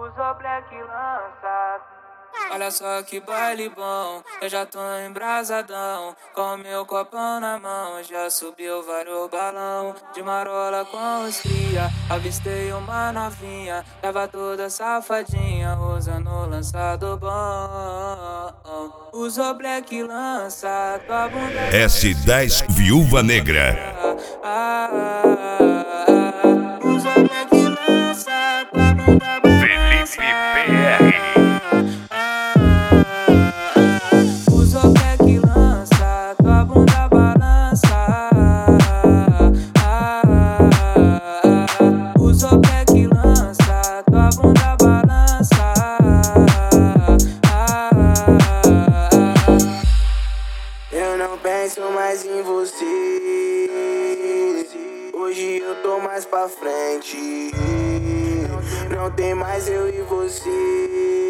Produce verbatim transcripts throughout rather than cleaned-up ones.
Usa black lançado. Olha só que baile bom, eu já tô embrasadão. Com meu copão na mão, já subiu vários balão. De marola com os cria, avistei uma novinha. Tava toda safadinha, usando lançado bom. Usou black lança, tua bunda S dez Viúva Negra. ah, ah, ah. Usou black lança, tua bunda Felipe P R. Uso black lança, tua bunda balança. Uso black lança, tua bunda balança. Eu não penso mais em você. Hoje eu tô mais pra frente. Não tem mais eu e você.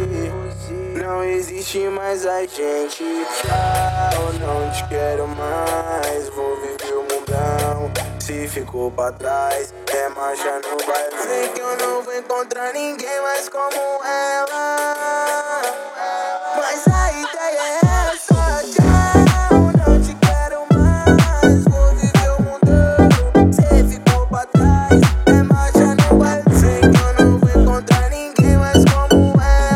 Não existe mais a gente. Ah, eu não te quero mais. Vou viver o mundão. Se ficou pra trás, é marcha no baile. Sei que eu não vou encontrar ninguém mais como ela. Mas a ideia é essa. Tchau, não te quero mais. Vou viver o mundão. Se ficou pra trás, é marcha no baile. Sei que eu não vou encontrar ninguém mais como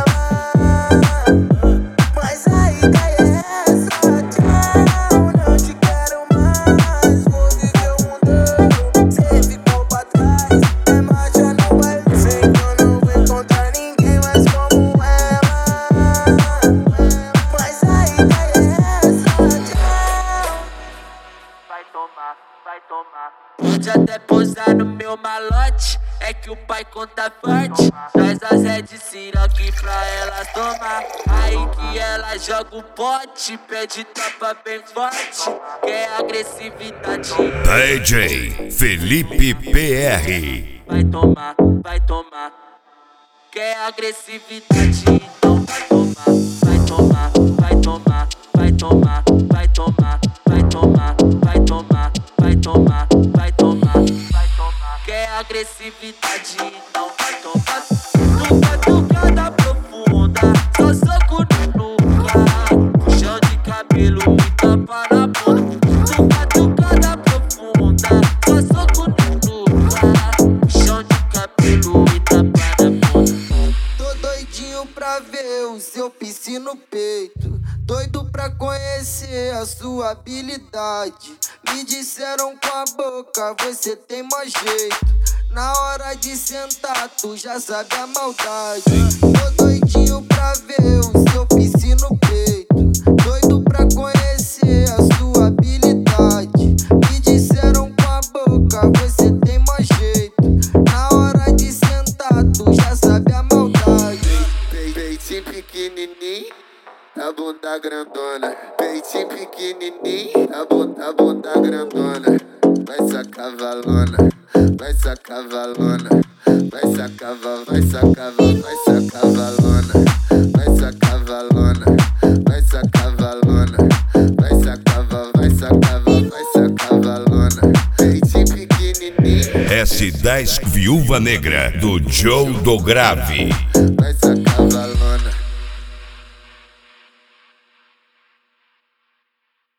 ela. Mas a ideia é essa. Tchau, não te quero mais. Vou viver o mundão. Se ficou pra trás, é marcha no baile. Sei que eu não vou encontrar ninguém mais como ela. Mas a ideia é essa. Tchau. Vai tomar, vai tomar. Pode até posar no meu malote, é que o pai conta forte. Traz as Red Ciroc pra elas tomar. Aí que ela joga o pote, pede tropa bem forte. Quer agressividade, D J Felipe P R. vai tomar, vai tomar. Quer agressividade, então vai tomar, vai tomar, vai tomar, vai tomar, vai tomar, vai tomar, vai tomar, vai tomar, vai tomar, vai tomar. Quer agressividade, então vai tomar. Nunca tocada profunda, só soco no nuca. Puxão de cabelo e tapa na bunda. Nunca tocada profunda, só soco no nuca. Puxão de cabelo e tapa na bunda. Tô doidinho pra ver o seu piercing no peito. Doido pra conhecer a sua habilidade. Me disseram com a boca, você tem mais jeito. Na hora de sentar, tu já sabe a maldade. Tô doidinho pra ver o seu piercing no peito. Doido pra conhecer a sua habilidade. Me disseram com a boca, você tem mais jeito. Na hora de sentar, tu já sabe a maldade. Peitinho pequenininho, a bunda grandona. Peitinho pequenininho, a bunda, a bunda grandona. Vai sacar valona, vai sacar valona. Vai sacar, va- vai sacar, va- vai sacar valona. Vai sacar valona, vai sacar valona. Vai sacar, va- vai sacar, va- vai sacar valona. Peitinho pequenininho. S dez Viúva Negra do Joe do Grave.